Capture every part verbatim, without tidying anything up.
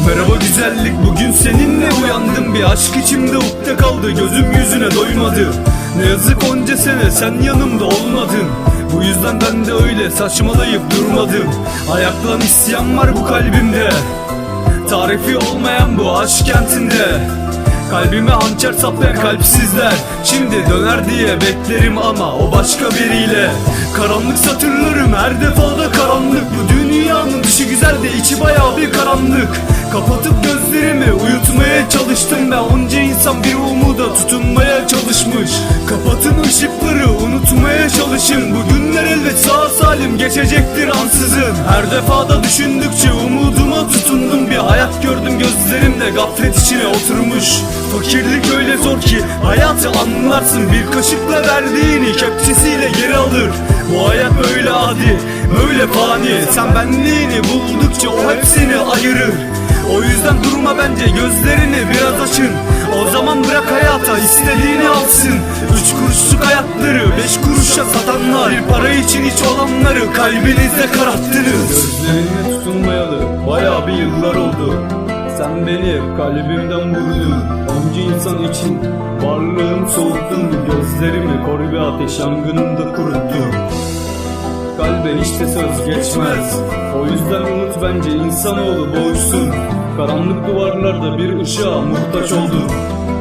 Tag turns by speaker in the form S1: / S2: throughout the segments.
S1: Merhaba güzellik, bugün seninle uyandım. Bir aşk içimde ukde kaldı, gözüm yüzüne doymadı. Ne yazık onca sene sen yanımda olmadın. Bu yüzden ben de öyle saçmalayıp durmadım. Ayaklan isyan var bu kalbimde, tarifi olmayan bu aşk kentinde. Kalbime hançer saplayan kalpsizler şimdi döner diye beklerim ama o başka biriyle. Karanlık satırlarım her defada karanlık. Bu dünyanın dışı güzel de içi bayağı bir karanlık. Kapatıp gözlerimi uyutmaya çalıştım ve onca insan bir umuda tutunmaya çalışmış. Kapatın ışıkları, unutmaya çalışın. Bu günler elbet sağ salim geçecektir ansızın. Her defada düşündükçe umuduma tutundum. Bir hayat gördüm gözlerimde gaflet içine oturmuş. Fakirlik öyle zor ki hayatı anlarsın. Bir kaşıkla verdiğini kepçesiyle geri alır. Bu hayat böyle adi, böyle fani. Sen benliğini buldukça o hep seni ayırır. O yüzden durma bence, gözlerini biraz açın. O zaman bırak hayata istediğini alsın. Üç kuruşluk hayatları beş kuruşa satanlar, bir para için hiç olanları kalbinizde kararttınız. Gözlerine tutunmayalı bayağı bir yıllar oldu. Sen beni kalbimden vurdun. Onca insan için varlığım soğuttun. Gözlerimi kor bir ateş yangınında kuruttun. Kalbe hiç de söz geçmez. O yüzden unut bence, insanoğlu boğuşsun. Karanlık duvarlarda bir ışığa muhtaç oldum.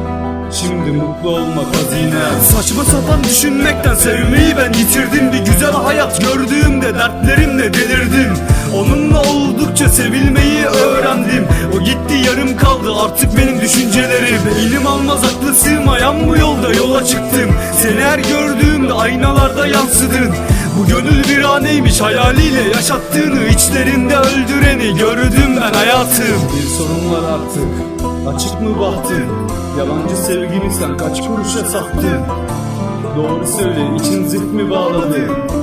S1: Şimdi mutlu olmak hazine. Saçma sapan düşünmekten sevmeyi ben yitirdim. Bir güzel hayat gördüğümde dertlerimle delirdim. Onunla oldukça sevilmeyi öğrendim. O gitti yarım kaldı artık benim düşüncelerim. Beynim almaz aklı sığmayan bu yolda yola çıktım. Seni her gördüğümde aynalarda yansıdın. Bu gönül viraneymiş, hayaliyle yaşattığını, içlerinde öldüreni gördüm ben hayatım. Bir sorun var artık, açık mı bahtın? Yalancı sevgini sen kaç kuruşa sattın? Doğru söyle, için zırt mı bağladı?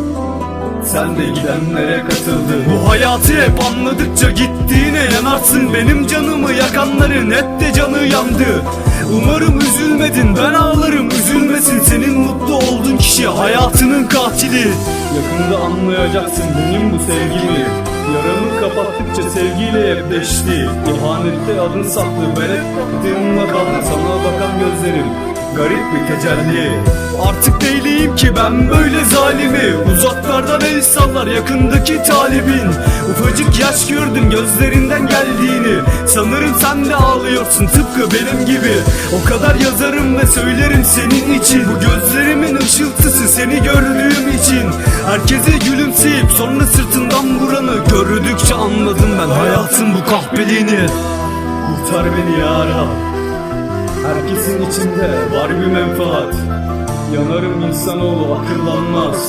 S1: Sen de gidenlere katıldın. Bu hayatı hep anladıkça gittiğine yanarsın. Benim canımı yakanların hep de canı yandı. Umarım üzülmedin, ben ağlarım üzülmesin. Senin mutlu olduğun kişi hayatının katili. Yakında anlayacaksın benim bu sevgimi. Yaramı kapattıkça sevgiyle hep deşti. İhanette adın saklı, ben hep baktığımla kaldım. Sana bakan gözlerim garip bir tecelli. Artık değilim ki ben böyle zalimi. Uzaklardan el sallar yakındaki talibin. Ufacık yaş gördüm gözlerinden geldiğini. Sanırım sen de ağlıyorsun tıpkı benim gibi. O kadar yazarım ve söylerim senin için. Bu gözlerimin ışıltısı seni gördüğüm için. Herkese gülümseyip sonra sırtından vuranı gördükçe anladım ben hayatın bu kahpeliğini. Kurtar beni ya Rab. Herkesin içinde var bir menfaat. Yanarım insanoğlu akıllanmaz.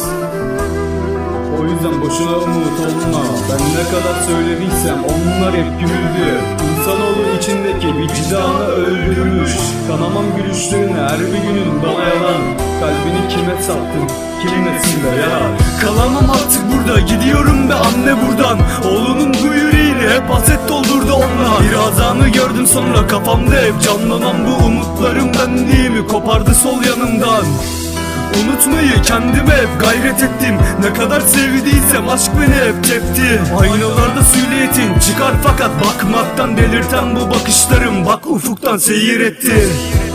S1: O yüzden boşuna umut olma. Ben ne kadar söylediysem onlar hep güldü. İnsanoğlu içindeki vicdanı öldürmüş. Kanamam gülüşlerine her bir günün bana yalan. Kalbini kime sattın, kimin nesinde ya? Kalamam artık burada, gidiyorum be anne buradan. Oğlunun bu yüreğini hep haset doldurdu onlar. Bir azanı gördüm sonra kafamda hep canlanan bu umutlarım benliğimi kopardı sol yanımdan. Unutmayı kendime hep gayret ettim. Ne kadar sevdiysem aşk beni hep tepti. Aynalarda sülyetin çıkar fakat bakmaktan delirten bu bakışlarım bak ufuktan seyir etti.